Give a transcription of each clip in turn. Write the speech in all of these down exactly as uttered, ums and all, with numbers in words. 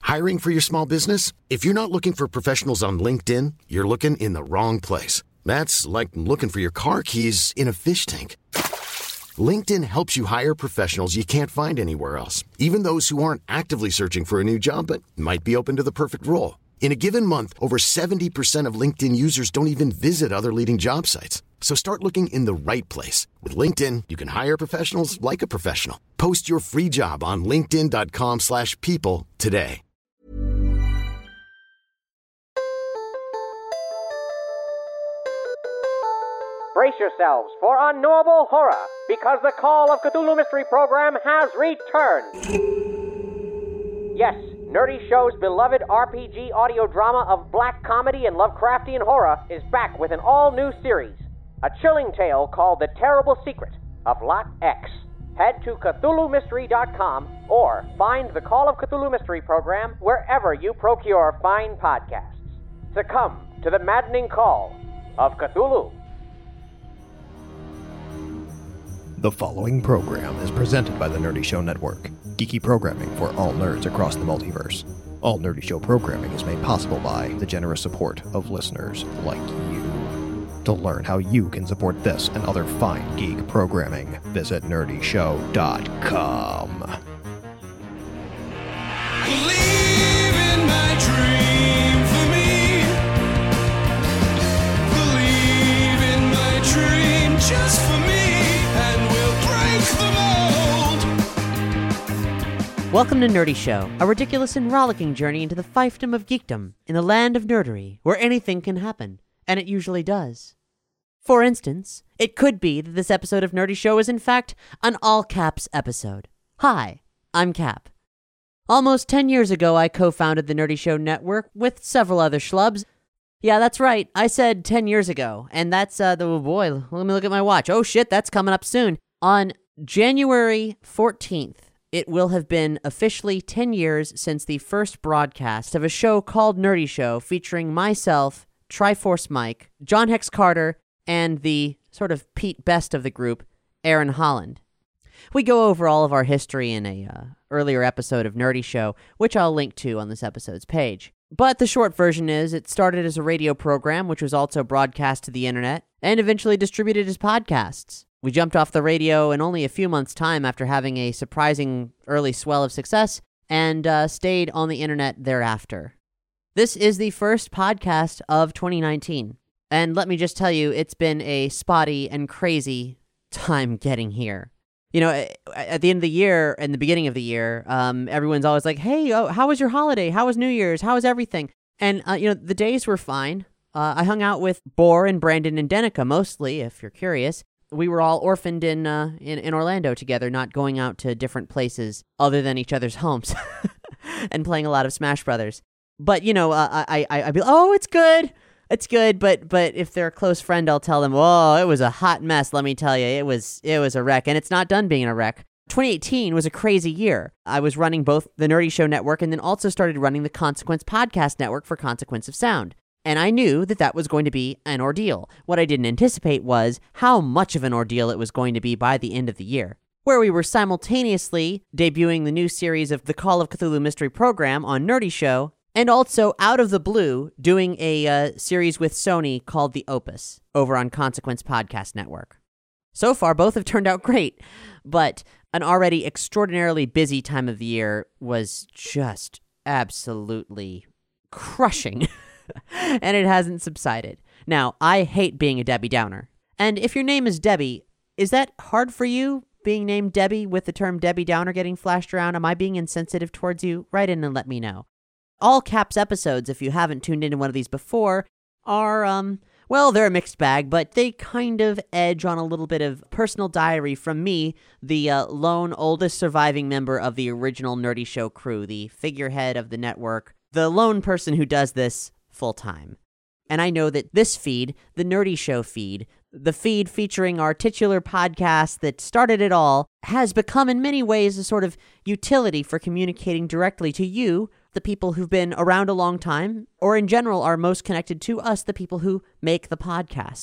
Hiring for your small business? If you're not looking for professionals on LinkedIn, you're looking in the wrong place. That's like looking for your car keys in a fish tank. LinkedIn helps you hire professionals you can't find anywhere else, even those who aren't actively searching for a new job but might be open to the perfect role. In a given month, over seventy percent of LinkedIn users don't even visit other leading job sites. So start looking in the right place. With LinkedIn, you can hire professionals like a professional. Post your free job on linkedin.com slash people today. Brace yourselves for unknowable horror, because the Call of Cthulhu Mystery Program has returned. Yes, Nerdy Show's beloved R P G audio drama of black comedy and Lovecraftian horror is back with an all-new series, a chilling tale called The Terrible Secret of Lot X. Head to Cthulhu Mystery dot com or find the Call of Cthulhu Mystery Program wherever you procure fine podcasts. Succumb to the maddening call of Cthulhu. The following program is presented by the Nerdy Show Network, geeky programming for all nerds across the multiverse. All Nerdy Show programming is made possible by the generous support of listeners like you. To learn how you can support this and other fine geek programming, visit nerdy show dot com. Believe in my dream for me. Believe in my dream just for me. Welcome to Nerdy Show, a ridiculous and rollicking journey into the fiefdom of geekdom in the land of nerdery, where anything can happen, and it usually does. For instance, it could be that this episode of Nerdy Show is in fact an all-caps episode. Hi, I'm Cap. Almost ten years ago, I co-founded the Nerdy Show Network with several other schlubs. Yeah, that's right, I said ten years ago, and that's, uh, the, oh boy, let me look at my watch. Oh shit, that's coming up soon. On January fourteenth, it will have been officially ten years since the first broadcast of a show called Nerdy Show featuring myself, Triforce Mike, John Hex Carter, and the sort of Pete Best of the group, Aaron Holland. We go over all of our history in a uh, earlier episode of Nerdy Show, which I'll link to on this episode's page. But the short version is, it started as a radio program, which was also broadcast to the internet, and eventually distributed as podcasts. We jumped off the radio in only a few months' time after having a surprising early swell of success, and uh, stayed on the internet thereafter. This is the first podcast of twenty nineteen, and let me just tell you, it's been a spotty and crazy time getting here. You know, at the end of the year and the beginning of the year, um, everyone's always like, hey, oh, how was your holiday? How was New Year's? How was everything? And, uh, you know, the days were fine. Uh, I hung out with Boar and Brandon and Denica mostly, if you're curious. We were all orphaned in, uh, in in Orlando together, not going out to different places other than each other's homes and playing a lot of Smash Brothers. But, you know, uh, I, I, I'd be like, oh, it's good. It's good. But but if they're a close friend, I'll tell them, whoa, it was a hot mess, let me tell you. It was, it was a wreck, and it's not done being a wreck. twenty eighteen was a crazy year. I was running both the Nerdy Show Network and then also started running the Consequence Podcast Network for Consequence of Sound. And I knew that that was going to be an ordeal. What I didn't anticipate was how much of an ordeal it was going to be by the end of the year, where we were simultaneously debuting the new series of the Call of Cthulhu Mystery Program on Nerdy Show, and also, out of the blue, doing a uh, series with Sony called The Opus over on Consequence Podcast Network. So far, both have turned out great, but an already extraordinarily busy time of the year was just absolutely crushing. And it hasn't subsided. Now, I hate being a Debbie Downer. And if your name is Debbie, is that hard for you, being named Debbie with the term Debbie Downer getting flashed around? Am I being insensitive towards you? Write in and let me know. All caps episodes, if you haven't tuned into one of these before, are, um, well, they're a mixed bag, but they kind of edge on a little bit of personal diary from me, the uh, lone oldest surviving member of the original Nerdy Show crew, the figurehead of the network, the lone person who does this full-time. And I know that this feed, the Nerdy Show feed, the feed featuring our titular podcast that started it all, has become in many ways a sort of utility for communicating directly to you, the people who've been around a long time, or in general are most connected to us, the people who make the podcasts.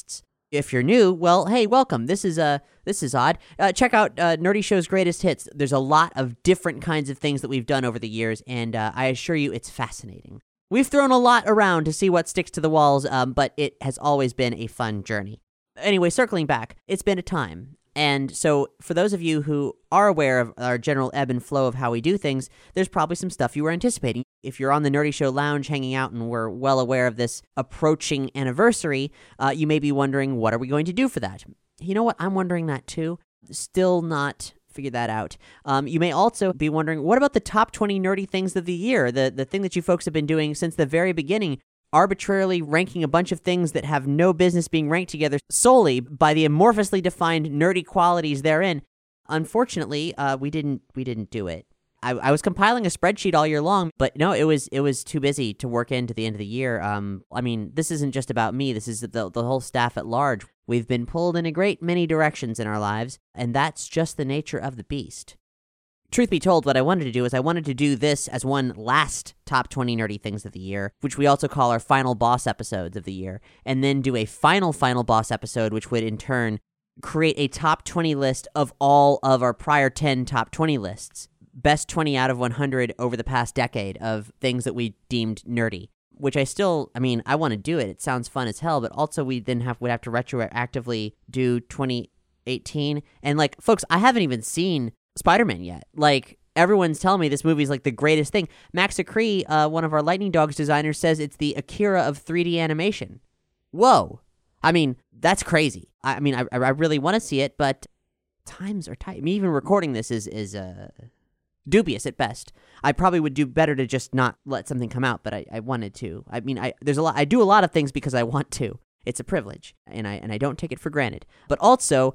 If you're new, well, hey, welcome. This is uh, this is odd. Uh, check out uh, Nerdy Show's Greatest Hits. There's a lot of different kinds of things that we've done over the years, and uh, I assure you it's fascinating. We've thrown a lot around to see what sticks to the walls, um, but it has always been a fun journey. Anyway, circling back, it's been a time. And so for those of you who are aware of our general ebb and flow of how we do things, there's probably some stuff you were anticipating. If you're on the Nerdy Show Lounge hanging out and we're well aware of this approaching anniversary, uh, you may be wondering, what are we going to do for that? You know what? I'm wondering that too. Still not figured that out. Um, you may also be wondering, what about the top twenty nerdy things of the year? The, the thing that you folks have been doing since the very beginning, arbitrarily ranking a bunch of things that have no business being ranked together solely by the amorphously defined nerdy qualities therein. Unfortunately, uh, we didn't we didn't do it. I, I was compiling a spreadsheet all year long, but no, it was it was too busy to work into the end of the year. Um, I mean, this isn't just about me. This is the the whole staff at large. We've been pulled in a great many directions in our lives, and that's just the nature of the beast. Truth be told, what I wanted to do is I wanted to do this as one last top twenty nerdy things of the year, which we also call our final boss episodes of the year, and then do a final, final boss episode, which would in turn create a top twenty list of all of our prior ten top twenty lists. Best twenty out of one hundred over the past decade of things that we deemed nerdy, which I still, I mean, I want to do it. It sounds fun as hell, but also we then have, would have to retroactively do twenty eighteen. And like, folks, I haven't even seen Spider-Man yet. Like, everyone's telling me this movie's like the greatest thing. Max Acree, uh, one of our Lightning Dogs designers, says it's the Akira of three D animation. Whoa. I mean, that's crazy. I, I mean, I, I really want to see it, but times are tight. I mean, even recording this is, is uh, dubious at best. I probably would do better to just not let something come out, but I, I wanted to. I mean, I there's a lot. I do a lot of things because I want to. It's a privilege, and I and I don't take it for granted. But also,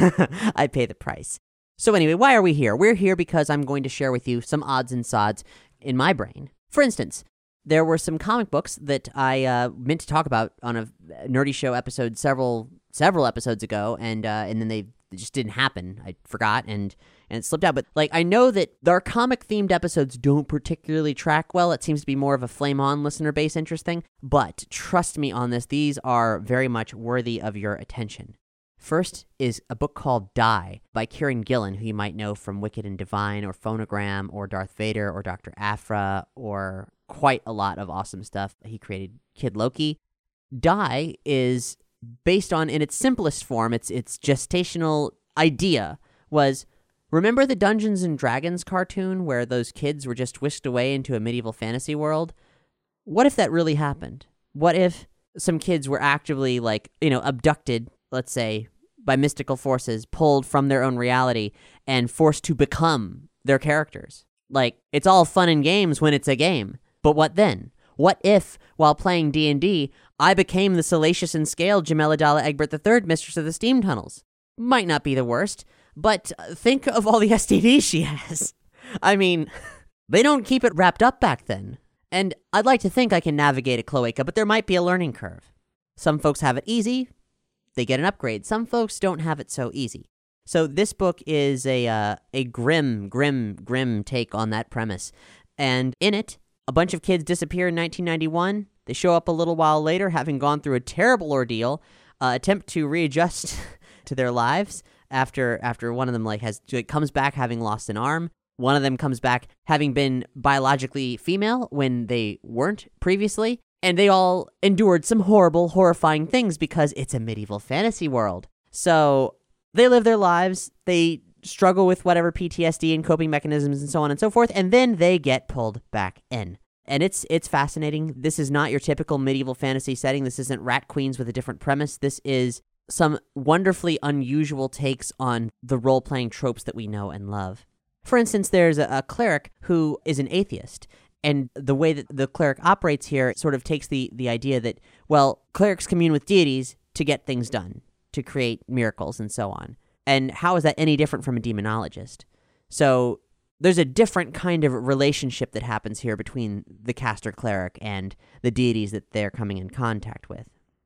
I pay the price. So anyway, why are we here? We're here because I'm going to share with you some odds and sods in my brain. For instance, there were some comic books that I uh, meant to talk about on a Nerdy Show episode several several episodes ago, and uh, and then they just didn't happen. I forgot, and and it slipped out. But like, I know that our comic-themed episodes don't particularly track well. It seems to be more of a flame-on listener base interest thing. But trust me on this, these are very much worthy of your attention. First is a book called Die by Kieran Gillen, who you might know from Wicked and Divine, or Phonogram, or Darth Vader, or Doctor Aphra, or quite a lot of awesome stuff. He created Kid Loki. Die is based on, in its simplest form, its its gestational idea was, remember the Dungeons and Dragons cartoon where those kids were just whisked away into a medieval fantasy world? What if that really happened? What if some kids were actively, like, you know, abducted, let's say, by mystical forces, pulled from their own reality, and forced to become their characters? Like, it's all fun and games when it's a game, but what then? What if, while playing D and D, I became the salacious and scaled Jamela Dalla Egbert the third, Mistress of the Steam Tunnels? Might not be the worst, but think of all the S T Ds she has. I mean, they don't keep it wrapped up back then. And I'd like to think I can navigate a cloaca, but there might be a learning curve. Some folks have it easy. They get an upgrade. Some folks don't have it so easy. So this book is a uh, a grim, grim, grim take on that premise. And in it, a bunch of kids disappear in nineteen ninety-one. They show up a little while later, having gone through a terrible ordeal, uh, attempt to readjust to their lives after after one of them like has like, comes back having lost an arm. One of them comes back having been biologically female when they weren't previously. And they all endured some horrible, horrifying things because it's a medieval fantasy world. So they live their lives, they struggle with whatever P T S D and coping mechanisms and so on and so forth, and then they get pulled back in. And it's it's fascinating. This is not your typical medieval fantasy setting. This isn't Rat Queens with a different premise. This is some wonderfully unusual takes on the role-playing tropes that we know and love. For instance, there's a, a cleric who is an atheist. And the way that the cleric operates here sort of takes the, the idea that, well, clerics commune with deities to get things done, to create miracles and so on. And how is that any different from a demonologist? So there's a different kind of relationship that happens here between the caster cleric and the deities that they're coming in contact with.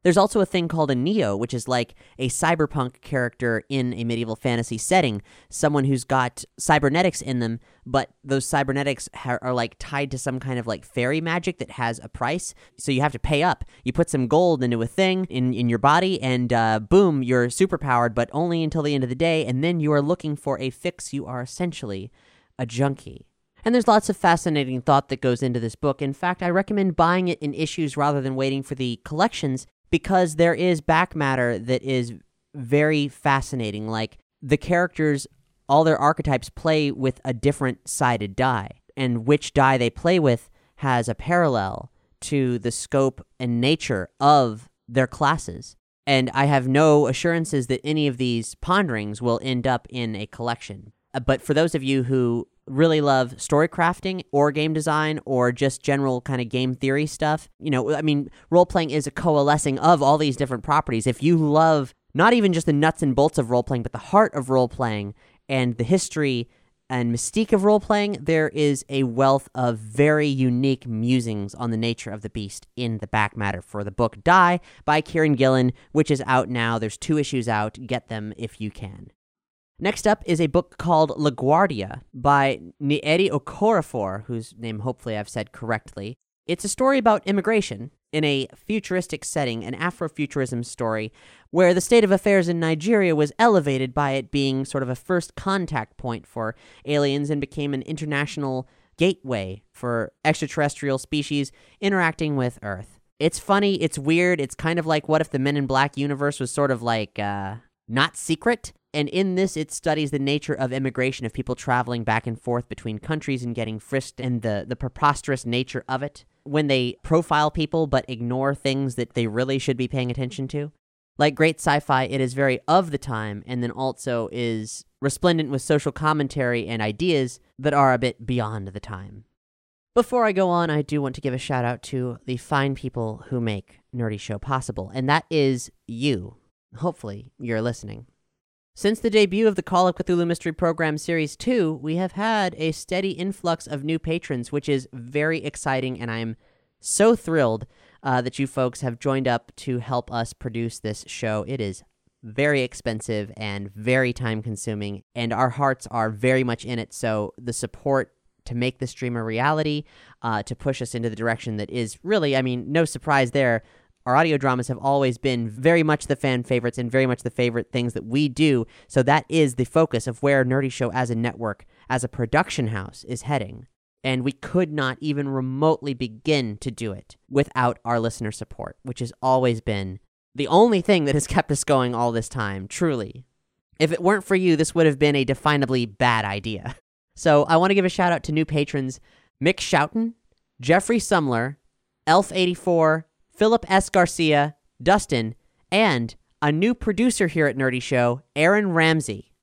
There's also a thing called a Neo, which is like a cyberpunk character in a medieval fantasy setting, someone who's got cybernetics in them, but those cybernetics ha- are like tied to some kind of like fairy magic that has a price, so you have to pay up. You put some gold into a thing in, in your body, and uh, boom, you're superpowered, but only until the end of the day, and then you are looking for a fix. You are essentially a junkie. And there's lots of fascinating thought that goes into this book. In fact, I recommend buying it in issues rather than waiting for the collections, because there is back matter that is very fascinating. Like, the characters, all their archetypes play with a different sided die, and which die they play with has a parallel to the scope and nature of their classes. And I have no assurances that any of these ponderings will end up in a collection. Uh, But for those of you who really love story crafting or game design or just general kind of game theory stuff, you know, I mean, role-playing is a coalescing of all these different properties. If you love not even just the nuts and bolts of role-playing, but the heart of role-playing and the history and mystique of role-playing, there is a wealth of very unique musings on the nature of the beast in the back matter for the book Die by Kieran Gillen, which is out now. There's two issues out. Get them if you can. Next up is a book called LaGuardia by Nyeri Okorafor, whose name hopefully I've said correctly. It's a story about immigration in a futuristic setting, an Afrofuturism story, where the state of affairs in Nigeria was elevated by it being sort of a first contact point for aliens and became an international gateway for extraterrestrial species interacting with Earth. It's funny, it's weird, it's kind of like what if the Men in Black universe was sort of like, uh, not secret? And in this, it studies the nature of immigration, of people traveling back and forth between countries and getting frisked, and the, the preposterous nature of it when they profile people but ignore things that they really should be paying attention to. Like great sci-fi, it is very of the time, and then also is resplendent with social commentary and ideas that are a bit beyond the time. Before I go on, I do want to give a shout out to the fine people who make Nerdy Show possible, and that is you. Hopefully, you're listening. Since the debut of the Call of Cthulhu Mystery Program Series two, we have had a steady influx of new patrons, which is very exciting, and I'm so thrilled uh, that you folks have joined up to help us produce this show. It is very expensive and very time-consuming, and our hearts are very much in it, so the support to make this dream a reality, uh, to push us into the direction that is really, I mean, no surprise there. Our audio dramas have always been very much the fan favorites and very much the favorite things that we do, so that is the focus of where Nerdy Show as a network, as a production house, is heading. And we could not even remotely begin to do it without our listener support, which has always been the only thing that has kept us going all this time, truly. If it weren't for you, this would have been a definably bad idea. So I want to give a shout out to new patrons, Mick Schouten, Jeffrey Sumler, Elf eighty-four, Philip S. Garcia, Dustin, and a new producer here at Nerdy Show, Aaron Ramsey.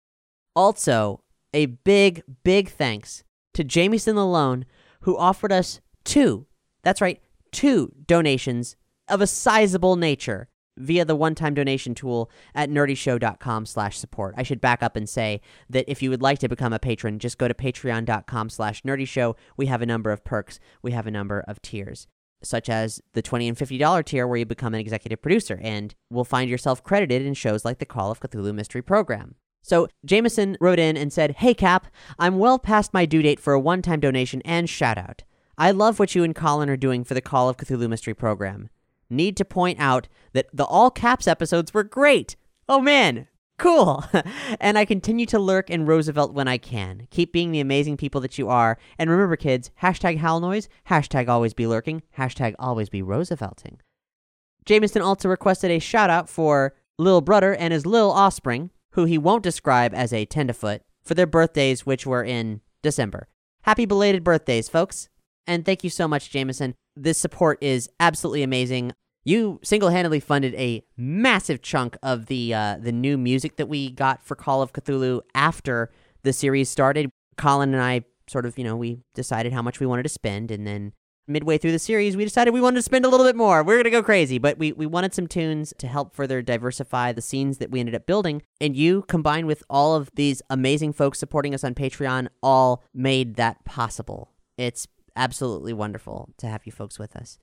Also, a big, big thanks to Jamieson Lalone, who offered us two, that's right, two donations of a sizable nature via the one-time donation tool at nerdyshow.com slash support. I should back up and say that if you would like to become a patron, just go to patreon.com slash nerdyshow. We have a number of perks. We have a number of tiers, such as the twenty dollars and fifty dollars tier where you become an executive producer and will find yourself credited in shows like the Call of Cthulhu Mystery Program. So Jameson wrote in and said, "Hey Cap, I'm well past my due date for a one-time donation and shout-out. I love what you and Colin are doing for the Call of Cthulhu Mystery Program. Need to point out that the All Caps episodes were great. Oh man, cool. And I continue to lurk in Roosevelt when I can. Keep being the amazing people that you are. And remember, kids, hashtag howl noise, hashtag always be lurking, hashtag always be Roosevelting." Jameson also requested a shout-out for Lil Brother and his Lil Offspring, who he won't describe as a tenderfoot, for their birthdays, which were in December. Happy belated birthdays, folks. And thank you so much, Jameson. This support is absolutely amazing. You single-handedly funded a massive chunk of the uh, the new music that we got for Call of Cthulhu after the series started. Colin and I sort of, you know, we decided how much we wanted to spend, and then midway through the series, we decided we wanted to spend a little bit more. We're going to go crazy, but we, we wanted some tunes to help further diversify the scenes that we ended up building, and you, combined with all of these amazing folks supporting us on Patreon, all made that possible. It's absolutely wonderful to have you folks with us.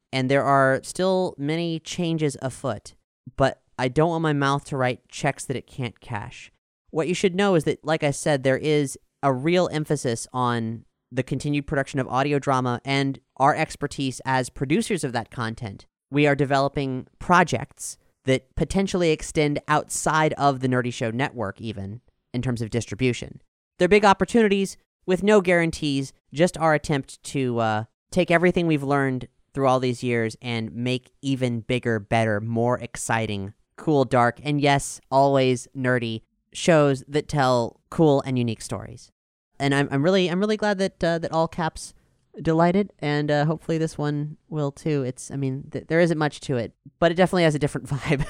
and there are still many changes afoot, but I don't want my mouth to write checks that it can't cash. What you should know is that, like I said, there is a real emphasis on the continued production of audio drama and our expertise as producers of that content. We are developing projects that potentially extend outside of the Nerdy Show network, even in terms of distribution. They're big opportunities with no guarantees, just our attempt to uh, take everything we've learned through all these years and make even bigger, better, more exciting, cool, dark, and yes, always nerdy shows that tell cool and unique stories. And I'm I'm really I'm really glad that uh, that All Caps delighted, and uh, hopefully this one will too. It's I mean th- there isn't much to it, but it definitely has a different vibe.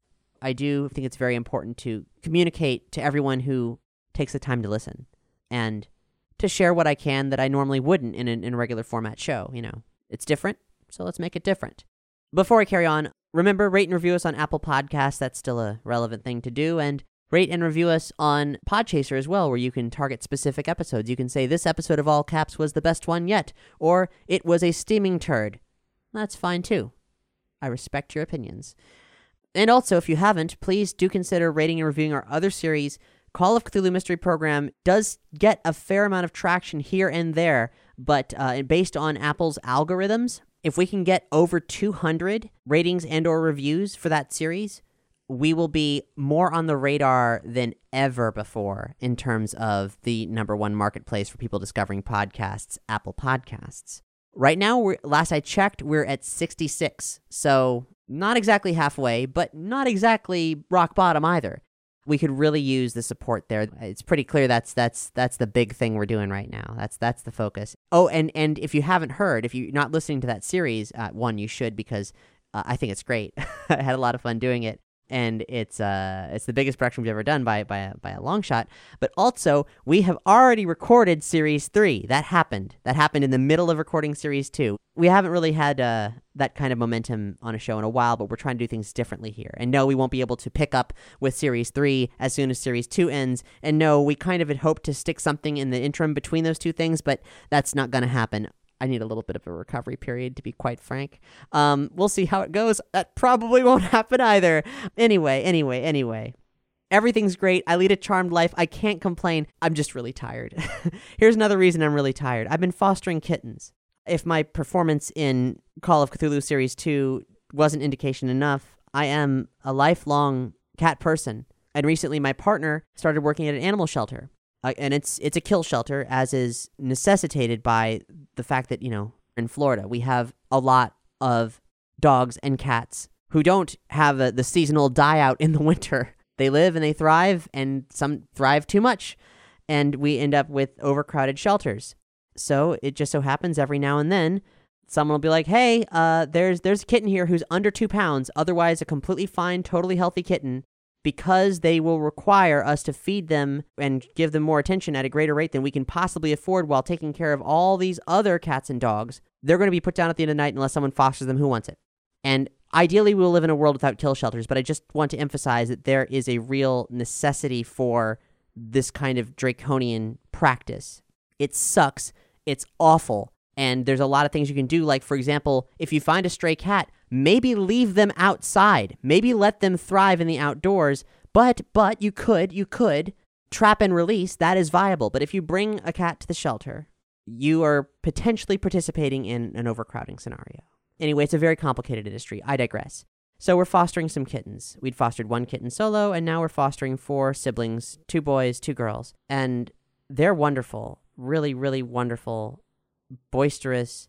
I do think it's very important to communicate to everyone who takes the time to listen, and to share what I can that I normally wouldn't in a, in a regular format show. You know, it's different, so let's make it different. Before I carry on, remember, rate and review us on Apple Podcasts. That's still a relevant thing to do, and rate and review us on Podchaser as well, where you can target specific episodes. You can say, this episode of All Caps was the best one yet, or it was a steaming turd. That's fine, too. I respect your opinions. And also, if you haven't, please do consider rating and reviewing our other series. Call of Cthulhu Mystery Program does get a fair amount of traction here and there, but uh, based on Apple's algorithms, if we can get over two hundred ratings and or reviews for that series, we will be more on the radar than ever before in terms of the number one marketplace for people discovering podcasts, Apple Podcasts. Right now, we're, last I checked, we're at sixty-six, so not exactly halfway, but not exactly rock bottom either. We could really use the support there. It's pretty clear that's that's that's the big thing we're doing right now. That's that's the focus. Oh, and, and if you haven't heard, if you're not listening to that series, uh, one, you should, because uh, I think it's great. I had a lot of fun doing it. And it's uh it's the biggest production we've ever done by by a, by a long shot. But also, we have already recorded Series three. That happened. That happened in the middle of recording Series two. We haven't really had uh, that kind of momentum on a show in a while, but we're trying to do things differently here. And no, we won't be able to pick up with Series three as soon as Series two ends. And no, we kind of had hoped to stick something in the interim between those two things, but that's not going to happen. I need a little bit of a recovery period, to be quite frank. Um, we'll see how it goes. That probably won't happen either. Anyway, anyway, anyway. Everything's great. I lead a charmed life. I can't complain. I'm just really tired. Here's another reason I'm really tired. I've been fostering kittens. If my performance in Call of Cthulhu Series two wasn't indication enough, I am a lifelong cat person. And recently my partner started working at an animal shelter. Uh, and it's it's a kill shelter, as is necessitated by the fact that, you know, in Florida, we have a lot of dogs and cats who don't have a, the seasonal die-out in the winter. They live and they thrive, and some thrive too much, and we end up with overcrowded shelters. So it just so happens every now and then, someone will be like, hey, uh, there's there's a kitten here who's under two pounds, otherwise a completely fine, totally healthy kitten. Because they will require us to feed them and give them more attention at a greater rate than we can possibly afford while taking care of all these other cats and dogs, they're going to be put down at the end of the night unless someone fosters them who wants it. And ideally, we will live in a world without kill shelters, but I just want to emphasize that there is a real necessity for this kind of draconian practice. It sucks. It's awful. And there's a lot of things you can do. Like, for example, if you find a stray cat, maybe leave them outside. Maybe let them thrive in the outdoors. But, but you could, you could trap and release. That is viable. But if you bring a cat to the shelter, you are potentially participating in an overcrowding scenario. Anyway, it's a very complicated industry. I digress. So we're fostering some kittens. We'd fostered one kitten solo, and now we're fostering four siblings, two boys, two girls. And they're wonderful. Really, really wonderful, boisterous,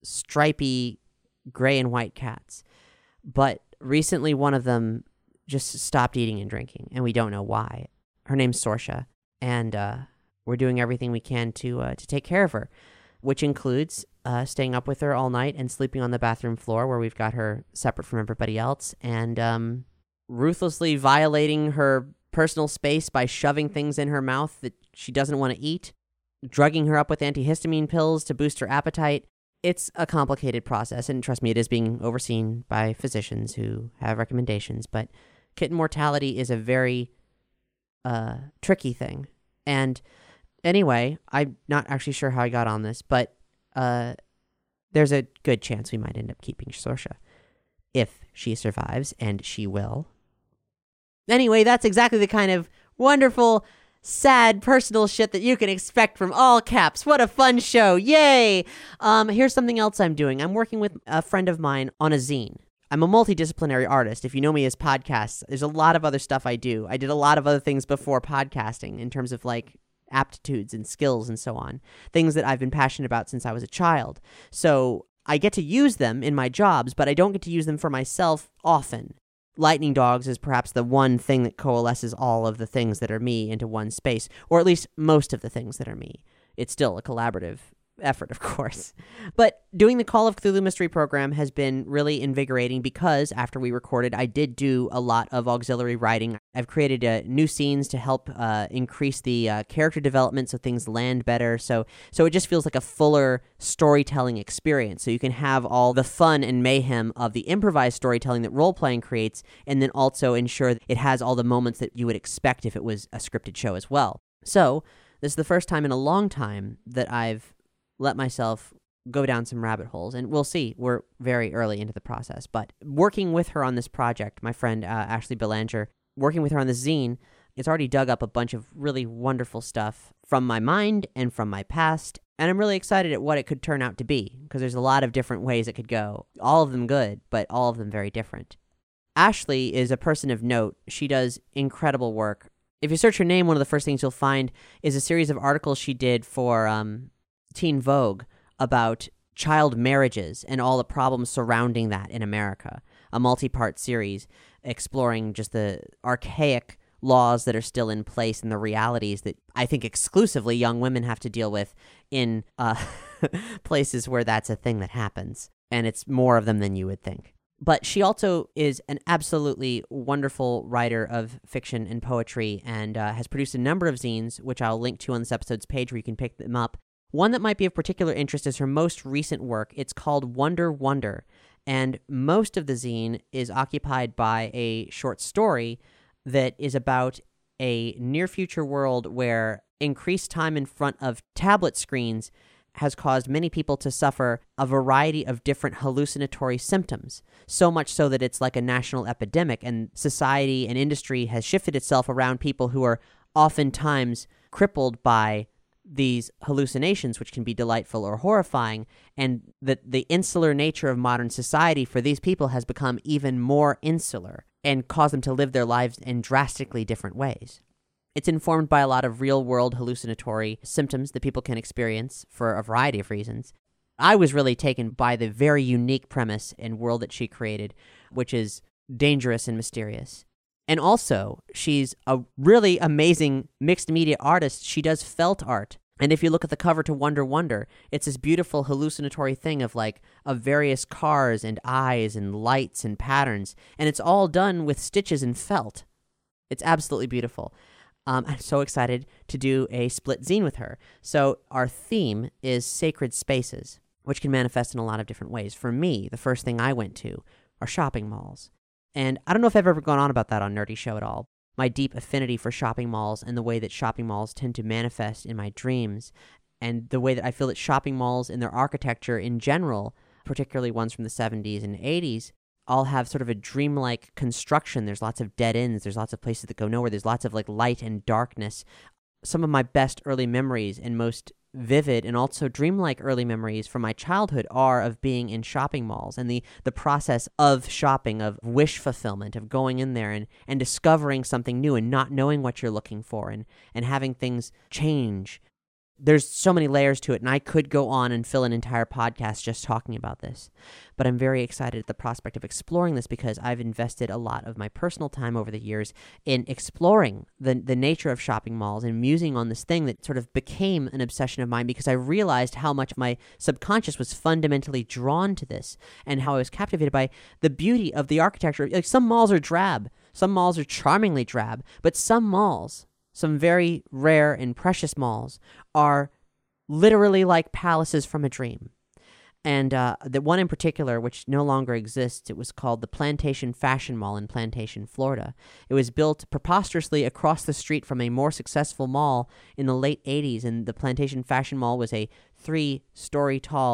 stripy, gray and white cats. But recently one of them just stopped eating and drinking, and we don't know why. Her name's Sorsha, and uh, we're doing everything we can to uh, to take care of her, which includes uh, staying up with her all night and sleeping on the bathroom floor where we've got her separate from everybody else, and um, ruthlessly violating her personal space by shoving things in her mouth that she doesn't want to eat, drugging her up with antihistamine pills to boost her appetite. It's a complicated process, and trust me, it is being overseen by physicians who have recommendations, but kitten mortality is a very uh, tricky thing. And anyway, I'm not actually sure how I got on this, but uh, there's a good chance we might end up keeping Sorsha. If she survives, and she will. Anyway, that's exactly the kind of wonderful, sad, personal shit that you can expect from All Caps. What a fun show. Yay! Um, here's something else I'm doing. I'm working with a friend of mine on a zine. I'm a multidisciplinary artist. If you know me as podcasts, there's a lot of other stuff I do. I did a lot of other things before podcasting in terms of like aptitudes and skills and so on. Things that I've been passionate about since I was a child. So I get to use them in my jobs, but I don't get to use them for myself often. Lightning Dogs is perhaps the one thing that coalesces all of the things that are me into one space, or at least most of the things that are me. It's still a collaborative effort, of course. But doing the Call of Cthulhu Mystery Program has been really invigorating because after we recorded, I did do a lot of auxiliary writing. I've created uh, new scenes to help uh, increase the uh, character development so things land better. So so it just feels like a fuller storytelling experience. So you can have all the fun and mayhem of the improvised storytelling that role-playing creates, and then also ensure that it has all the moments that you would expect if it was a scripted show as well. So this is the first time in a long time that I've let myself go down some rabbit holes, and we'll see. We're very early into the process, but working with her on this project, my friend uh, Ashley Belanger, working with her on this zine, it's already dug up a bunch of really wonderful stuff from my mind and from my past, and I'm really excited at what it could turn out to be, because there's a lot of different ways it could go. All of them good, but all of them very different. Ashley is a person of note. She does incredible work. If you search her name, one of the first things you'll find is a series of articles she did for um, Teen Vogue about child marriages and all the problems surrounding that in America. A multi-part series exploring just the archaic laws that are still in place and the realities that I think exclusively young women have to deal with in uh, places where that's a thing that happens. And it's more of them than you would think. But she also is an absolutely wonderful writer of fiction and poetry and uh, has produced a number of zines, which I'll link to on this episode's page where you can pick them up. One that might be of particular interest is her most recent work. It's called Wonder Wonder, and most of the zine is occupied by a short story that is about a near-future world where increased time in front of tablet screens has caused many people to suffer a variety of different hallucinatory symptoms, so much so that it's like a national epidemic, and society and industry has shifted itself around people who are oftentimes crippled by these hallucinations, which can be delightful or horrifying, and that the insular nature of modern society for these people has become even more insular and caused them to live their lives in drastically different ways. It's informed by a lot of real-world hallucinatory symptoms that people can experience for a variety of reasons. I was really taken by the very unique premise and world that she created, which is dangerous and mysterious. And also, she's a really amazing mixed media artist. She does felt art. And if you look at the cover to Wonder Wonder, it's this beautiful hallucinatory thing of like of various cars and eyes and lights and patterns. And it's all done with stitches and felt. It's absolutely beautiful. Um, I'm so excited to do a split zine with her. So our theme is sacred spaces, which can manifest in a lot of different ways. For me, the first thing I went to are shopping malls. And I don't know if I've ever gone on about that on Nerdy Show at all. My deep affinity for shopping malls and the way that shopping malls tend to manifest in my dreams, and the way that I feel that shopping malls and their architecture in general, particularly ones from the seventies and eighties, all have sort of a dreamlike construction. There's lots of dead ends. There's lots of places that go nowhere. There's lots of like light and darkness. Some of my best early memories and most vivid and also dreamlike early memories from my childhood are of being in shopping malls and the, the process of shopping, of wish fulfillment, of going in there and, and discovering something new and not knowing what you're looking for and, and having things change. There's so many layers to it, and I could go on and fill an entire podcast just talking about this. But I'm very excited at the prospect of exploring this because I've invested a lot of my personal time over the years in exploring the, the nature of shopping malls and musing on this thing that sort of became an obsession of mine because I realized how much my subconscious was fundamentally drawn to this and how I was captivated by the beauty of the architecture. Like some malls are drab, some malls are charmingly drab, but some malls, some very rare and precious malls, are literally like palaces from a dream. And uh, the one in particular, which no longer exists, it was called the Plantation Fashion Mall in Plantation, Florida. It was built preposterously across the street from a more successful mall in the late eighties, and the Plantation Fashion Mall was a three-story tall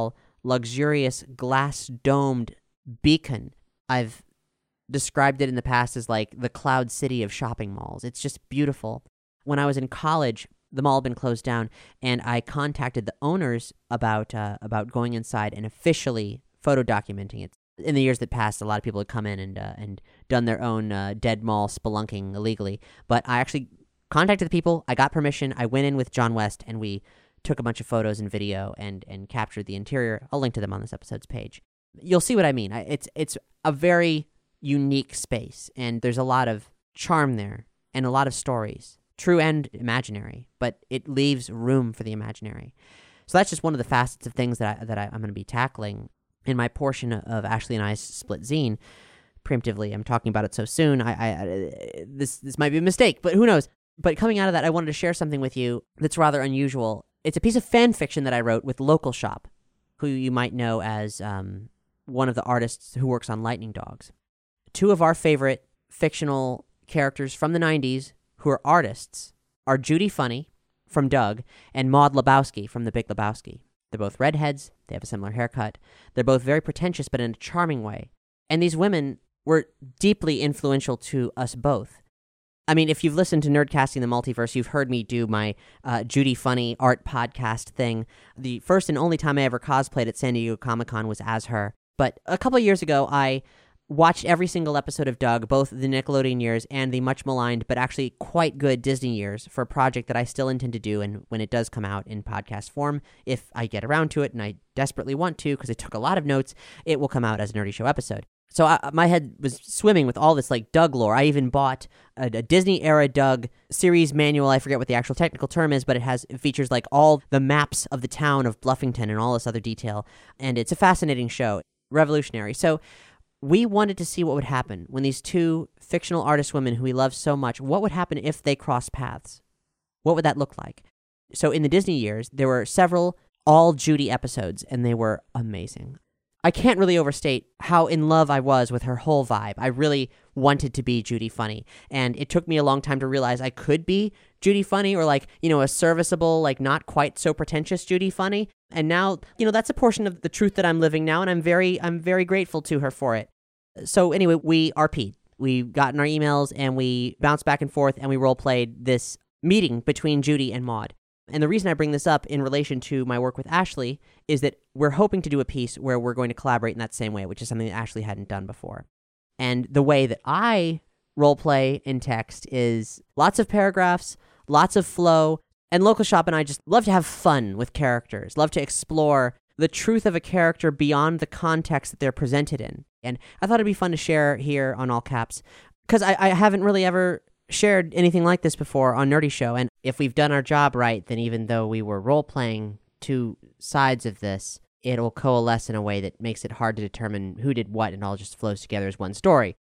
luxurious glass-domed beacon. I've described it in the past as like the Cloud City of shopping malls. It's just beautiful. When I was in college, the mall had been closed down, and I contacted the owners about uh, about going inside and officially photo documenting it. In the years that passed, a lot of people had come in and uh, and done their own uh, dead mall spelunking illegally. But I actually contacted the people. I got permission. I went in with John West, and we took a bunch of photos and video and and captured the interior. I'll link to them on this episode's page. You'll see what I mean. I, it's it's a very unique space, and there's a lot of charm there and a lot of stories, true and imaginary, but it leaves room for the imaginary. So that's just one of the facets of things that I, that I, I'm going to be tackling in my portion of Ashley and I's split zine. Preemptively, I'm talking about it so soon. I, I, I this this might be a mistake, but who knows? But coming out of that, I wanted to share something with you that's rather unusual. It's a piece of fan fiction that I wrote with Local Shop, who you might know as um, one of the artists who works on Lightning Dogs. Two of our favorite fictional characters from the nineties who are artists are Judy Funny from Doug and Maud Lebowski from The Big Lebowski. They're both redheads. They have a similar haircut. They're both very pretentious, but in a charming way. And these women were deeply influential to us both. I mean, if you've listened to Nerdcasting the Multiverse, you've heard me do my uh, Judy Funny art podcast thing. The first and only time I ever cosplayed at San Diego Comic-Con was as her. But a couple of years ago, I watched every single episode of Doug, both the Nickelodeon years and the much maligned but actually quite good Disney years, for a project that I still intend to do, and when it does come out in podcast form, if I get around to it, and I desperately want to because I took a lot of notes, it will come out as a Nerdy Show episode. So I, my head was swimming with all this like Doug lore. I even bought a, a Disney-era Doug series manual. I forget what the actual technical term is, but it has it features like all the maps of the town of Bluffington and all this other detail, and it's a fascinating show, revolutionary. So we wanted to see what would happen when these two fictional artist women who we love so much, what would happen if they crossed paths? What would that look like? So in the Disney years, there were several all Judy episodes, and they were amazing. I can't really overstate how in love I was with her whole vibe. I really wanted to be Judy Funny, and it took me a long time to realize I could be Judy Funny, or like, you know, a serviceable, like not quite so pretentious Judy Funny. And now, you know, that's a portion of the truth that I'm living now, and I'm very, I'm very grateful to her for it. So anyway, we R P'd. We got in our emails, and we bounced back and forth, and we role-played this meeting between Judy and Maud. And the reason I bring this up in relation to my work with Ashley is that we're hoping to do a piece where we're going to collaborate in that same way, which is something that Ashley hadn't done before. And the way that I role-play in text is lots of paragraphs, lots of flow, and Local Shop and I just love to have fun with characters, love to explore the truth of a character beyond the context that they're presented in. And I thought it'd be fun to share here on All Caps, because I, I haven't really ever shared anything like this before on Nerdy Show. And if we've done our job right, then even though we were role-playing two sides of this, it'll coalesce in a way that makes it hard to determine who did what, and all just flows together as one story.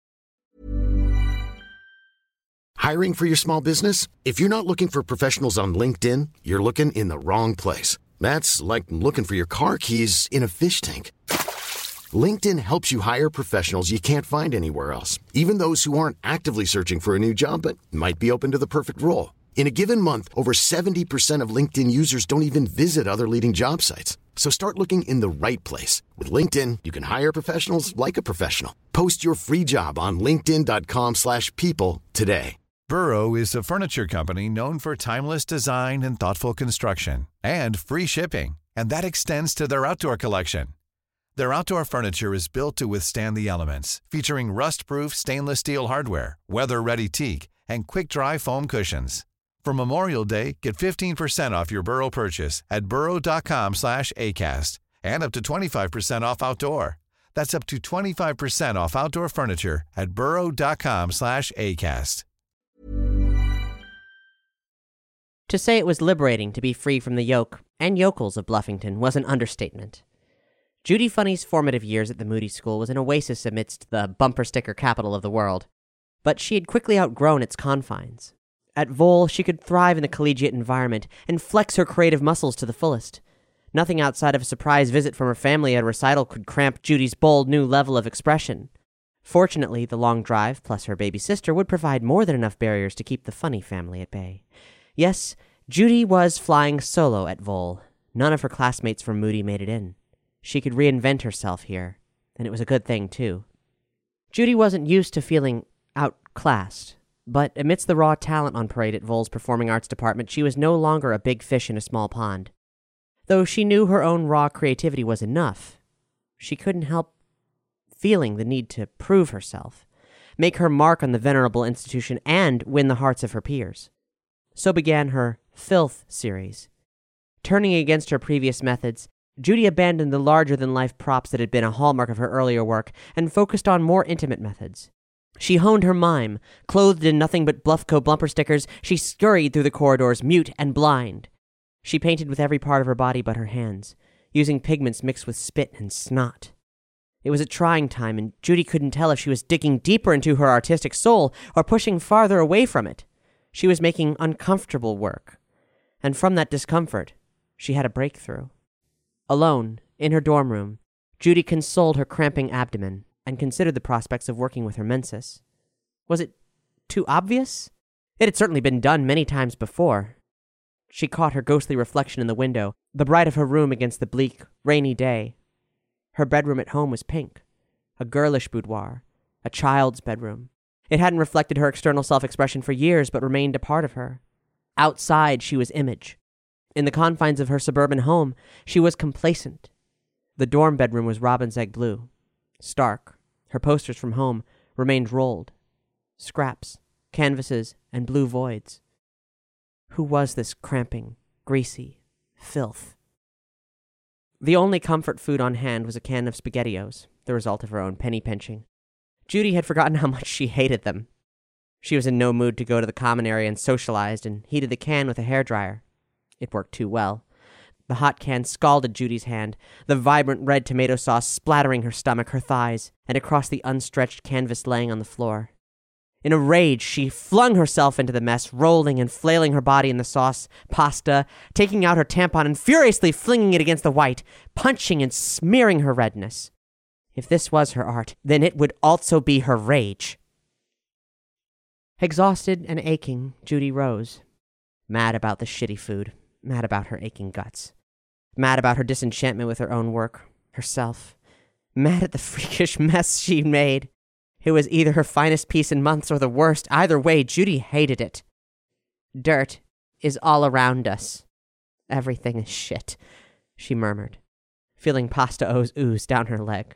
Hiring for your small business? If you're not looking for professionals on LinkedIn, you're looking in the wrong place. That's like looking for your car keys in a fish tank. LinkedIn helps you hire professionals you can't find anywhere else, even those who aren't actively searching for a new job but might be open to the perfect role. In a given month, over seventy percent of LinkedIn users don't even visit other leading job sites. So start looking in the right place. With LinkedIn, you can hire professionals like a professional. Post your free job on linkedin dot com slash people today. Burrow is a furniture company known for timeless design and thoughtful construction, and free shipping, and that extends to their outdoor collection. Their outdoor furniture is built to withstand the elements, featuring rust-proof stainless steel hardware, weather-ready teak, and quick-dry foam cushions. For Memorial Day, get fifteen percent off your Burrow purchase at burrow dot com slash acast, and up to twenty-five percent off outdoor. That's up to twenty-five percent off outdoor furniture at burrow dot com slash acast. To say it was liberating to be free from the yoke and yokels of Bluffington was an understatement. Judy Funny's formative years at the Moody School was an oasis amidst the bumper sticker capital of the world, but she had quickly outgrown its confines. At Vole, she could thrive in a collegiate environment and flex her creative muscles to the fullest. Nothing outside of a surprise visit from her family at a recital could cramp Judy's bold new level of expression. Fortunately, the long drive, plus her baby sister, would provide more than enough barriers to keep the Funny family at bay. Yes, Judy was flying solo at Vole. None of her classmates from Moody made it in. She could reinvent herself here, and it was a good thing, too. Judy wasn't used to feeling outclassed, but amidst the raw talent on parade at Vol's Performing Arts Department, she was no longer a big fish in a small pond. Though she knew her own raw creativity was enough, she couldn't help feeling the need to prove herself, make her mark on the venerable institution, and win the hearts of her peers. So began her Filth series. Turning against her previous methods, Judy abandoned the larger-than-life props that had been a hallmark of her earlier work and focused on more intimate methods. She honed her mime. Clothed in nothing but Bluffco bumper stickers, she scurried through the corridors, mute and blind. She painted with every part of her body but her hands, using pigments mixed with spit and snot. It was a trying time, and Judy couldn't tell if she was digging deeper into her artistic soul or pushing farther away from it. She was making uncomfortable work, and from that discomfort, she had a breakthrough. Alone, in her dorm room, Judy consoled her cramping abdomen and considered the prospects of working with her menses. Was it too obvious? It had certainly been done many times before. She caught her ghostly reflection in the window, the bright of her room against the bleak, rainy day. Her bedroom at home was pink, a girlish boudoir, a child's bedroom. It hadn't reflected her external self-expression for years, but remained a part of her. Outside, she was image. In the confines of her suburban home, she was complacent. The dorm bedroom was robin's egg blue, stark. Her posters from home remained rolled. Scraps, canvases, and blue voids. Who was this cramping, greasy filth? The only comfort food on hand was a can of SpaghettiOs, the result of her own penny pinching. Judy had forgotten how much she hated them. She was in no mood to go to the common area and socialized, and heated the can with a hairdryer. It worked too well. The hot can scalded Judy's hand, the vibrant red tomato sauce splattering her stomach, her thighs, and across the unstretched canvas laying on the floor. In a rage, she flung herself into the mess, rolling and flailing her body in the sauce, pasta, taking out her tampon and furiously flinging it against the white, punching and smearing her redness. If this was her art, then it would also be her rage. Exhausted and aching, Judy rose. Mad about the shitty food, mad about her aching guts. Mad about her disenchantment with her own work, herself. Mad at the freakish mess she made. It was either her finest piece in months or the worst. Either way, Judy hated it. Dirt is all around us. Everything is shit, she murmured, feeling pasta O's ooze down her leg.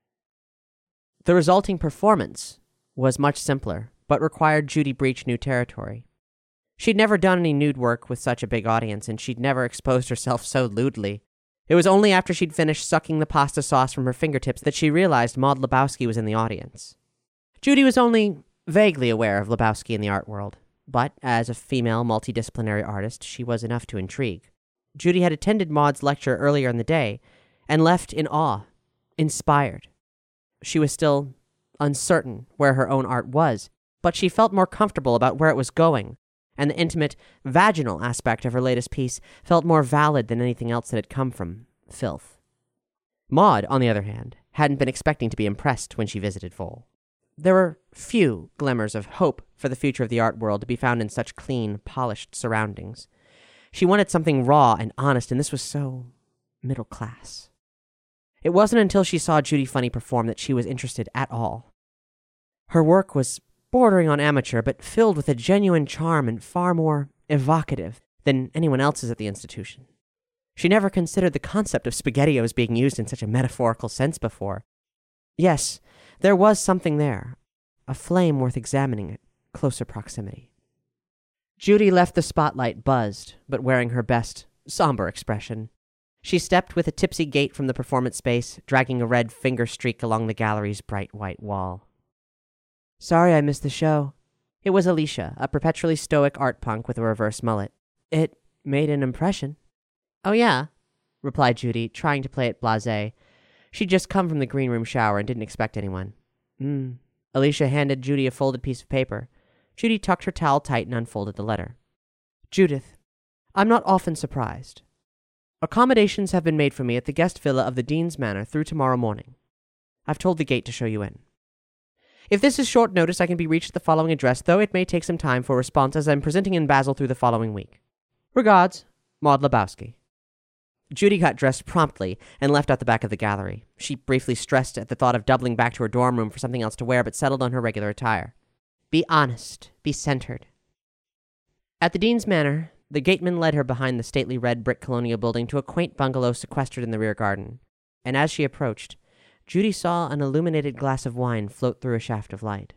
The resulting performance was much simpler, but required Judy breach new territory. She'd never done any nude work with such a big audience, and she'd never exposed herself so lewdly. It was only after she'd finished sucking the pasta sauce from her fingertips that she realized Maud Lebowski was in the audience. Judy was only vaguely aware of Lebowski in the art world, but as a female multidisciplinary artist, she was enough to intrigue. Judy had attended Maud's lecture earlier in the day and left in awe, inspired. She was still uncertain where her own art was, but she felt more comfortable about where it was going, and the intimate, vaginal aspect of her latest piece felt more valid than anything else that had come from filth. Maud, on the other hand, hadn't been expecting to be impressed when she visited Vol. There were few glimmers of hope for the future of the art world to be found in such clean, polished surroundings. She wanted something raw and honest, and this was so middle class. It wasn't until she saw Judy Funny perform that she was interested at all. Her work was bordering on amateur, but filled with a genuine charm and far more evocative than anyone else's at the institution. She never considered the concept of SpaghettiOs being used in such a metaphorical sense before. Yes, there was something there, a flame worth examining at closer proximity. Judy left the spotlight buzzed, but wearing her best somber expression. She stepped with a tipsy gait from the performance space, dragging a red finger streak along the gallery's bright white wall. Sorry I missed the show. It was Alicia, a perpetually stoic art punk with a reverse mullet. It made an impression. Oh yeah, replied Judy, trying to play it blasé. She'd just come from the green room shower and didn't expect anyone. Hmm. Alicia handed Judy a folded piece of paper. Judy tucked her towel tight and unfolded the letter. Judith, I'm not often surprised. Accommodations have been made for me at the guest villa of the Dean's Manor through tomorrow morning. I've told the gate to show you in. If this is short notice, I can be reached at the following address, though it may take some time for response as I'm presenting in Basel through the following week. Regards, Maud Lebowski. Judy got dressed promptly and left out the back of the gallery. She briefly stressed at the thought of doubling back to her dorm room for something else to wear, but settled on her regular attire. Be honest. Be centered. At the Dean's Manor, the gateman led her behind the stately red brick colonial building to a quaint bungalow sequestered in the rear garden. And as she approached, Judy saw an illuminated glass of wine float through a shaft of light.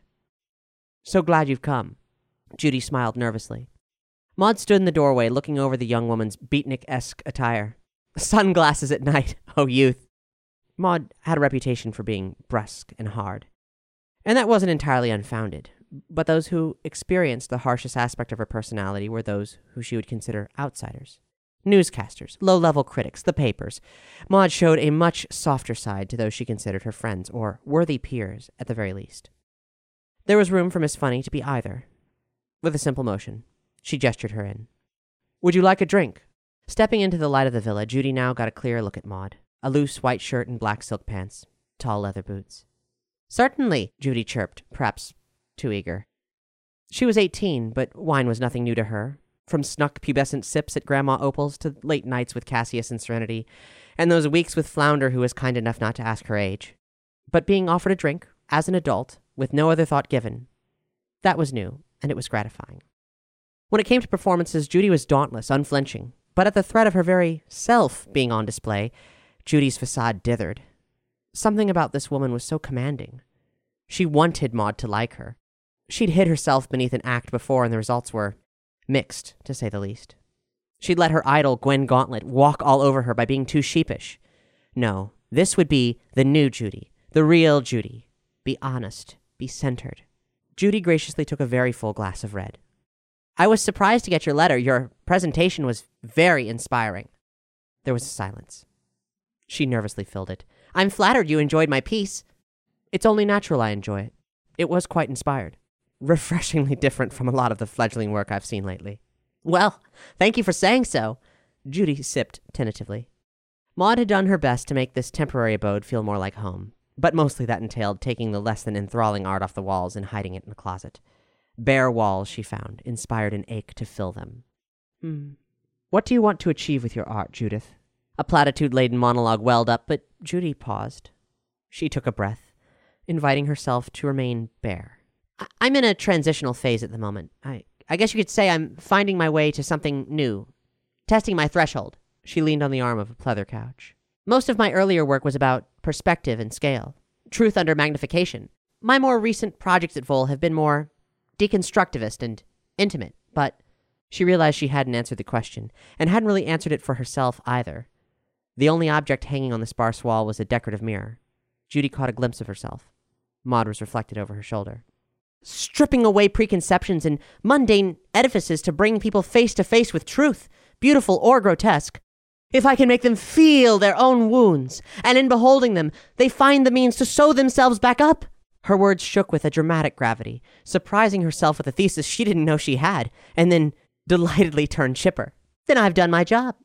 So glad you've come. Judy smiled nervously. Maud stood in the doorway, looking over the young woman's beatnik-esque attire. Sunglasses at night, oh youth. Maud had a reputation for being brusque and hard. And that wasn't entirely unfounded, but those who experienced the harshest aspect of her personality were those who she would consider outsiders. Newscasters, low-level critics, the papers. Maud showed a much softer side to those she considered her friends, or worthy peers, at the very least. There was room for Miss Funny to be either. With a simple motion, she gestured her in. Would you like a drink? Stepping into the light of the villa, Judy now got a clear look at Maud. A loose white shirt and black silk pants. Tall leather boots. Certainly, Judy chirped, perhaps too eager. She was eighteen, but wine was nothing new to her. From snuck pubescent sips at Grandma Opal's to late nights with Cassius and Serenity, and those weeks with Flounder who was kind enough not to ask her age. But being offered a drink, as an adult, with no other thought given, that was new, and it was gratifying. When it came to performances, Judy was dauntless, unflinching, but at the threat of her very self being on display, Judy's facade dithered. Something about this woman was so commanding. She wanted Maud to like her. She'd hid herself beneath an act before, and the results were mixed, to say the least. She'd let her idol, Gwen Gauntlet, walk all over her by being too sheepish. No, this would be the new Judy, the real Judy. Be honest, be centered. Judy graciously took a very full glass of red. I was surprised to get your letter. Your presentation was very inspiring. There was a silence. She nervously filled it. I'm flattered you enjoyed my piece. It's only natural I enjoy it. It was quite inspired. Refreshingly different from a lot of the fledgling work I've seen lately. Well, thank you for saying so. Judy sipped tentatively. Maud had done her best to make this temporary abode feel more like home, but mostly that entailed taking the less than enthralling art off the walls and hiding it in a closet. Bare walls, she found, inspired an ache to fill them. Hmm. What do you want to achieve with your art, Judith? A platitude-laden monologue welled up, but Judy paused. She took a breath, inviting herself to remain bare. I- I'm in a transitional phase at the moment. I, I guess you could say I'm finding my way to something new, testing my threshold. She leaned on the arm of a pleather couch. Most of my earlier work was about perspective and scale, truth under magnification. My more recent projects at Vol have been more deconstructivist and intimate, but she realized she hadn't answered the question, and hadn't really answered it for herself either. The only object hanging on the sparse wall was a decorative mirror. Judy caught a glimpse of herself. Maud was reflected over her shoulder. Stripping away preconceptions and mundane edifices to bring people face to face with truth, beautiful or grotesque. If I can make them feel their own wounds, and in beholding them, they find the means to sew themselves back up. Her words shook with a dramatic gravity, surprising herself with a thesis she didn't know she had, and then delightedly turned chipper. Then I've done my job.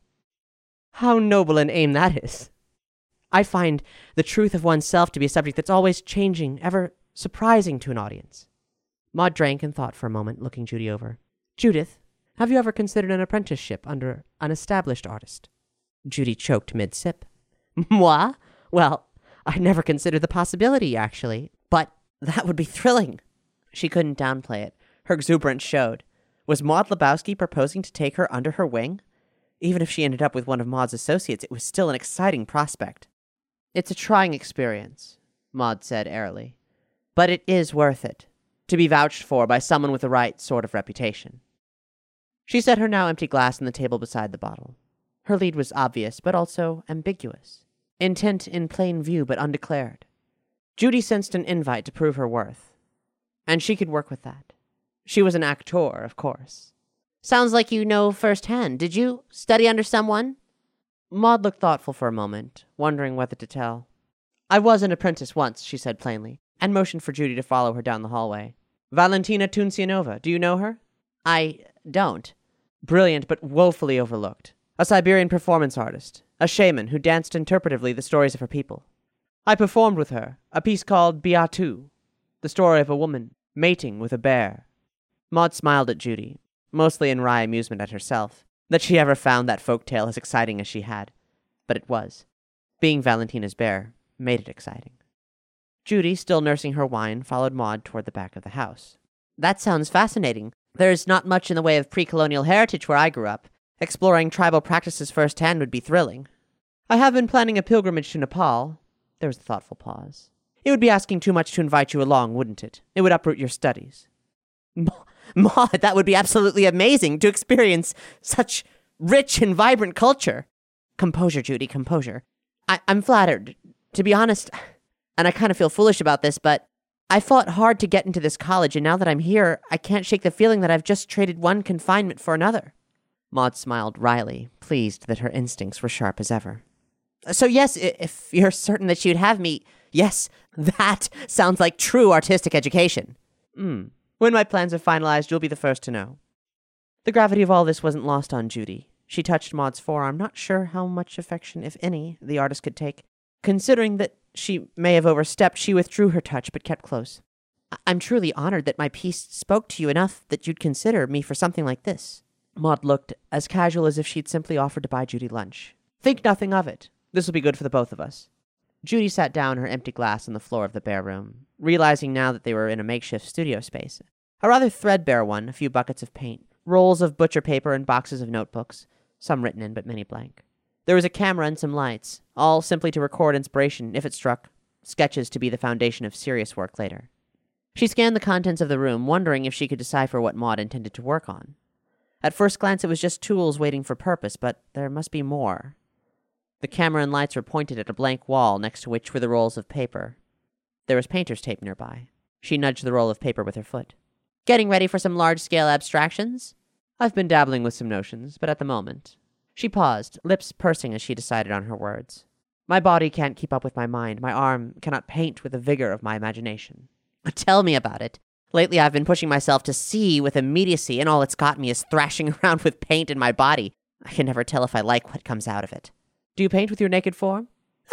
How noble an aim that is. I find the truth of oneself to be a subject that's always changing, ever surprising to an audience. Maud drank and thought for a moment, looking Judy over. Judith, have you ever considered an apprenticeship under an established artist? Judy choked mid-sip. Moi? Well, I never considered the possibility, actually, but that would be thrilling. She couldn't downplay it. Her exuberance showed. Was Maud Lebowski proposing to take her under her wing? Even if she ended up with one of Maud's associates, it was still an exciting prospect. It's a trying experience, Maud said airily. But it is worth it, to be vouched for by someone with the right sort of reputation. She set her now empty glass on the table beside the bottle. Her lead was obvious, but also ambiguous. Intent in plain view, but undeclared. Judy sensed an invite to prove her worth. And she could work with that. She was an actor, of course. Sounds like you know firsthand. Did you study under someone? Maud looked thoughtful for a moment, wondering whether to tell. I was an apprentice once, she said plainly, and motioned for Judy to follow her down the hallway. Valentina Tunsianova, do you know her? I don't. Brilliant, but woefully overlooked. A Siberian performance artist, a shaman who danced interpretively the stories of her people. I performed with her a piece called Biatu, the story of a woman mating with a bear. Maud smiled at Judy, mostly in wry amusement at herself, that she ever found that folk tale as exciting as she had. But it was. Being Valentina's bear made it exciting. Judy, still nursing her wine, followed Maud toward the back of the house. That sounds fascinating. There's not much in the way of pre-colonial heritage where I grew up. Exploring tribal practices firsthand would be thrilling. I have been planning a pilgrimage to Nepal. There was a thoughtful pause. It would be asking too much to invite you along, wouldn't it? It would uproot your studies. Maud, that would be absolutely amazing to experience such rich and vibrant culture. Composure, Judy, composure. I- I'm flattered. To be honest, and I kind of feel foolish about this, but I fought hard to get into this college, and now that I'm here, I can't shake the feeling that I've just traded one confinement for another. Maud smiled wryly, pleased that her instincts were sharp as ever. So yes, if you're certain that you'd have me, yes, that sounds like true artistic education. Hmm. When my plans are finalized, you'll be the first to know. The gravity of all this wasn't lost on Judy. She touched Maud's forearm, not sure how much affection, if any, the artist could take. Considering that she may have overstepped, she withdrew her touch, but kept close. I- I'm truly honored that my piece spoke to you enough that you'd consider me for something like this. Maud looked as casual as if she'd simply offered to buy Judy lunch. Think nothing of it. This will be good for the both of us. Judy sat down her empty glass on the floor of the bare room, realizing now that they were in a makeshift studio space. A rather threadbare one, a few buckets of paint, rolls of butcher paper and boxes of notebooks, some written in but many blank. There was a camera and some lights, all simply to record inspiration, if it struck, sketches to be the foundation of serious work later. She scanned the contents of the room, wondering if she could decipher what Maud intended to work on. At first glance, it was just tools waiting for purpose, but there must be more. The camera and lights were pointed at a blank wall next to which were the rolls of paper. There was painter's tape nearby. She nudged the roll of paper with her foot. Getting ready for some large-scale abstractions? I've been dabbling with some notions, but at the moment. She paused, lips pursing as she decided on her words. My body can't keep up with my mind. My arm cannot paint with the vigor of my imagination. Tell me about it. Lately I've been pushing myself to see with immediacy, and all it's got me is thrashing around with paint in my body. I can never tell if I like what comes out of it. Do you paint with your naked form?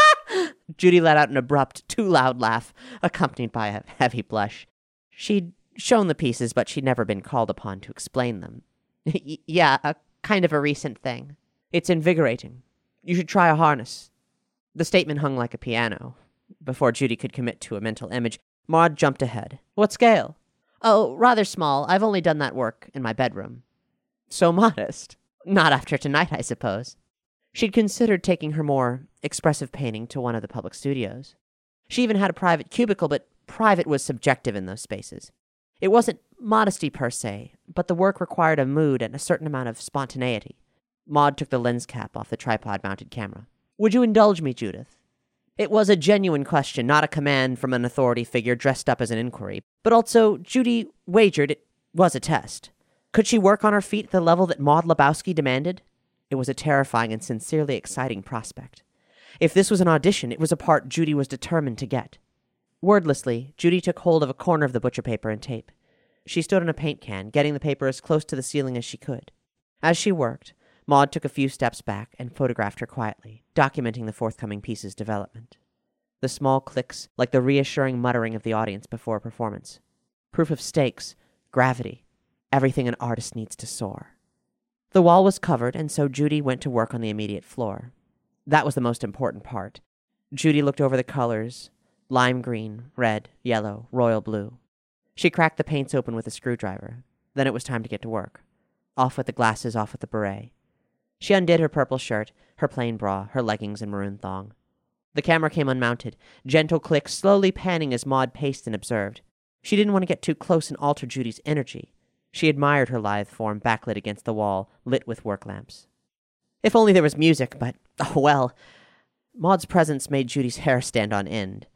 Judy let out an abrupt, too loud laugh, accompanied by a heavy blush. She'd shown the pieces, but she'd never been called upon to explain them. y- yeah, a kind of a recent thing. It's invigorating. You should try a harness. The statement hung like a piano. Before Judy could commit to a mental image, Maud jumped ahead. What scale? Oh, rather small. I've only done that work in my bedroom. So modest. Not after tonight, I suppose. She'd considered taking her more expressive painting to one of the public studios. She even had a private cubicle, but private was subjective in those spaces. It wasn't modesty per se, but the work required a mood and a certain amount of spontaneity. Maud took the lens cap off the tripod-mounted camera. Would you indulge me, Judith? It was a genuine question, not a command from an authority figure dressed up as an inquiry. But also, Judy wagered it was a test. Could she work on her feet at the level that Maud Lebowski demanded? It was a terrifying and sincerely exciting prospect. If this was an audition, it was a part Judy was determined to get. Wordlessly, Judy took hold of a corner of the butcher paper and tape. She stood on a paint can, getting the paper as close to the ceiling as she could. As she worked, Maud took a few steps back and photographed her quietly, documenting the forthcoming piece's development. The small clicks, like the reassuring muttering of the audience before a performance. Proof of stakes, gravity, everything an artist needs to soar. The wall was covered, and so Judy went to work on the immediate floor. That was the most important part. Judy looked over the colors, lime green, red, yellow, royal blue. She cracked the paints open with a screwdriver. Then it was time to get to work. Off with the glasses, off with the beret. She undid her purple shirt, her plain bra, her leggings and maroon thong. The camera came unmounted, gentle clicks slowly panning as Maud paced and observed. She didn't want to get too close and alter Judy's energy. She admired her lithe form backlit against the wall, lit with work lamps. If only there was music, but, oh well. Maud's presence made Judy's hair stand on end.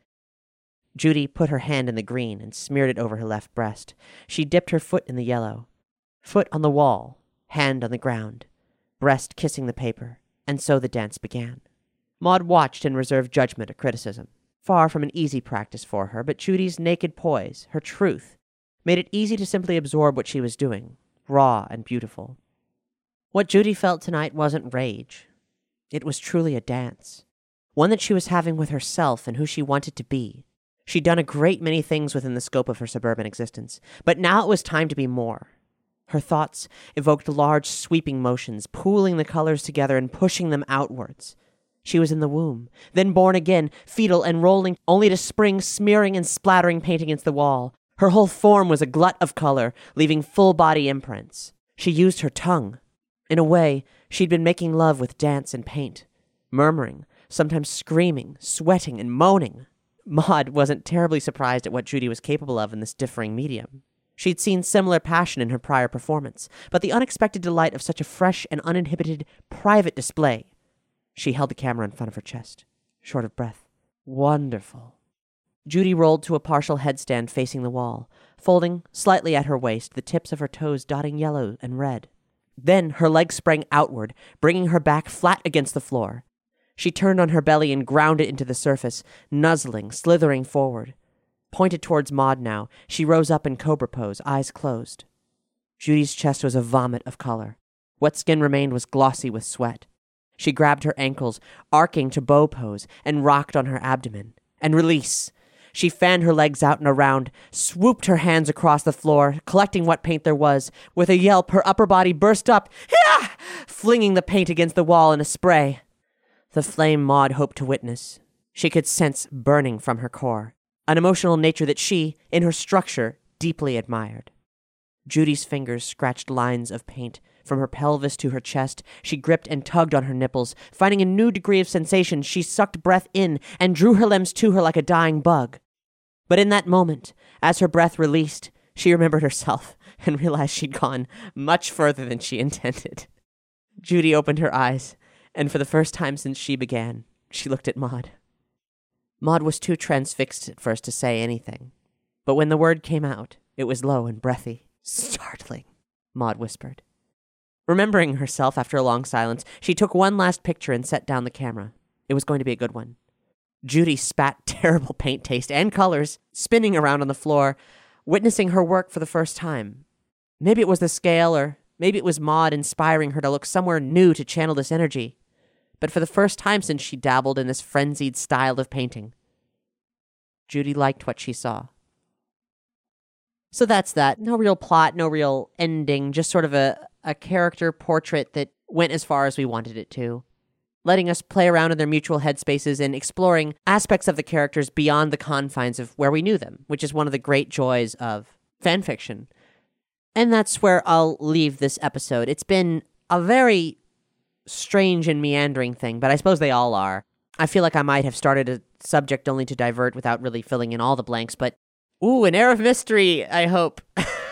Judy put her hand in the green and smeared it over her left breast. She dipped her foot in the yellow. Foot on the wall, hand on the ground, breast kissing the paper, and so the dance began. Maud watched and reserved judgment or criticism. Far from an easy practice for her, but Judy's naked poise, her truth, made it easy to simply absorb what she was doing, raw and beautiful. What Judy felt tonight wasn't rage. It was truly a dance, one that she was having with herself and who she wanted to be. She'd done a great many things within the scope of her suburban existence, but now it was time to be more. Her thoughts evoked large, sweeping motions, pooling the colors together and pushing them outwards. She was in the womb, then born again, fetal and rolling, only to spring smearing and splattering paint against the wall. Her whole form was a glut of color, leaving full-body imprints. She used her tongue. In a way, she'd been making love with dance and paint, murmuring, sometimes screaming, sweating, and moaning. Maud wasn't terribly surprised at what Judy was capable of in this differing medium. She'd seen similar passion in her prior performance, but the unexpected delight of such a fresh and uninhibited private display. She held the camera in front of her chest, short of breath. Wonderful. Judy rolled to a partial headstand facing the wall, folding slightly at her waist, the tips of her toes dotting yellow and red. Then her legs sprang outward, bringing her back flat against the floor. She turned on her belly and ground it into the surface, nuzzling, slithering forward. Pointed towards Maud now, she rose up in cobra pose, eyes closed. Judy's chest was a vomit of color. What skin remained was glossy with sweat. She grabbed her ankles, arcing to bow pose, and rocked on her abdomen. And release. She fanned her legs out and around, swooped her hands across the floor, collecting what paint there was. With a yelp, her upper body burst up, Hiya! Flinging the paint against the wall in a spray. The flame Maud hoped to witness. She could sense burning from her core, an emotional nature that she, in her structure, deeply admired. Judy's fingers scratched lines of paint. From her pelvis to her chest, she gripped and tugged on her nipples. Finding a new degree of sensation, she sucked breath in and drew her limbs to her like a dying bug. But in that moment, as her breath released, she remembered herself and realized she'd gone much further than she intended. Judy opened her eyes, and for the first time since she began, she looked at Maud. Maud was too transfixed at first to say anything, but when the word came out, it was low and breathy. Startling, Maud whispered. Remembering herself after a long silence, she took one last picture and set down the camera. It was going to be a good one. Judy spat terrible paint taste and colors, spinning around on the floor, witnessing her work for the first time. Maybe it was the scale, or maybe it was Maud inspiring her to look somewhere new to channel this energy. But for the first time since she dabbled in this frenzied style of painting, Judy liked what she saw. So that's that. No real plot, no real ending, just sort of a, a character portrait that went as far as we wanted it to, letting us play around in their mutual headspaces and exploring aspects of the characters beyond the confines of where we knew them, which is one of the great joys of fan fiction. And that's where I'll leave this episode. It's been a very strange and meandering thing, but I suppose they all are. I feel like I might have started a subject only to divert without really filling in all the blanks, but ooh, an air of mystery, I hope.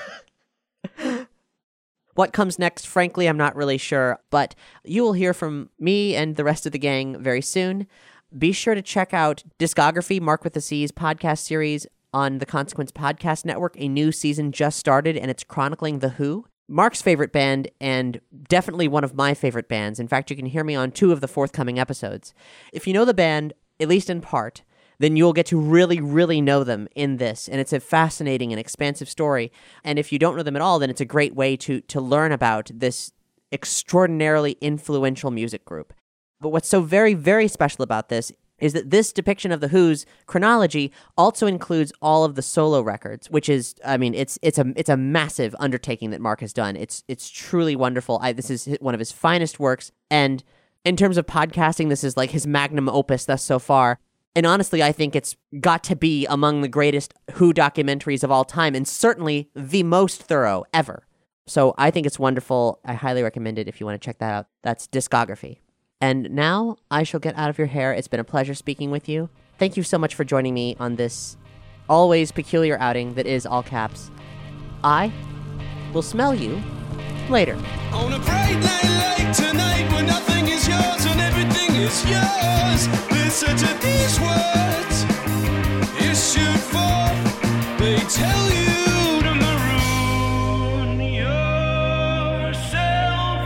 What comes next, frankly, I'm not really sure, but you will hear from me and the rest of the gang very soon. Be sure to check out Discography, Mark with the C's podcast series on the Consequence Podcast Network. A new season just started, and it's chronicling The Who, Mark's favorite band, and definitely one of my favorite bands. In fact, you can hear me on two of the forthcoming episodes. If you know the band, at least in part, then you'll get to really, really know them in this. And it's a fascinating and expansive story. And if you don't know them at all, then it's a great way to to learn about this extraordinarily influential music group. But what's so very, very special about this is that this depiction of The Who's chronology also includes all of the solo records, which is, I mean, it's it's a it's a massive undertaking that Mark has done. It's it's truly wonderful. I, this is one of his finest works. And in terms of podcasting, this is like his magnum opus thus so far. And honestly, I think it's got to be among the greatest Who documentaries of all time, and certainly the most thorough ever. So I think it's wonderful. I highly recommend it if you want to check that out. That's Discography. And now I shall get out of your hair. It's been a pleasure speaking with you. Thank you so much for joining me on this always peculiar outing that is all caps. I will smell you later. On a bright night like tonight, when nothing is yours and everything is yours, listen to these words issued forth. They tell you to maroon yourself,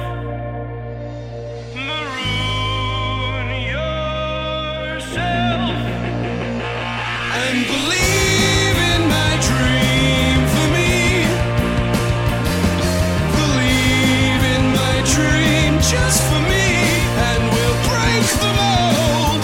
maroon yourself, and believe in my dream for me. Believe in my dream just for me, and we'll break the mold.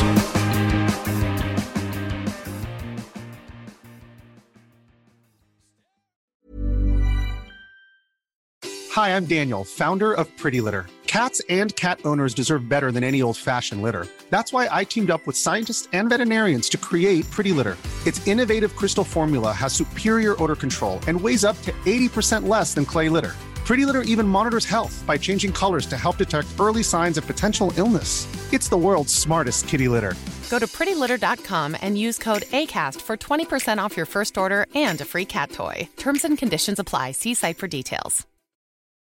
Hi, I'm Daniel, founder of Pretty Litter. Cats and cat owners deserve better than any old-fashioned litter. That's why I teamed up with scientists and veterinarians to create Pretty Litter. Its innovative crystal formula has superior odor control and weighs up to eighty percent less than clay litter. Pretty Litter even monitors health by changing colors to help detect early signs of potential illness. It's the world's smartest kitty litter. Go to pretty litter dot com and use code ACAST for twenty percent off your first order and a free cat toy. Terms and conditions apply. See site for details.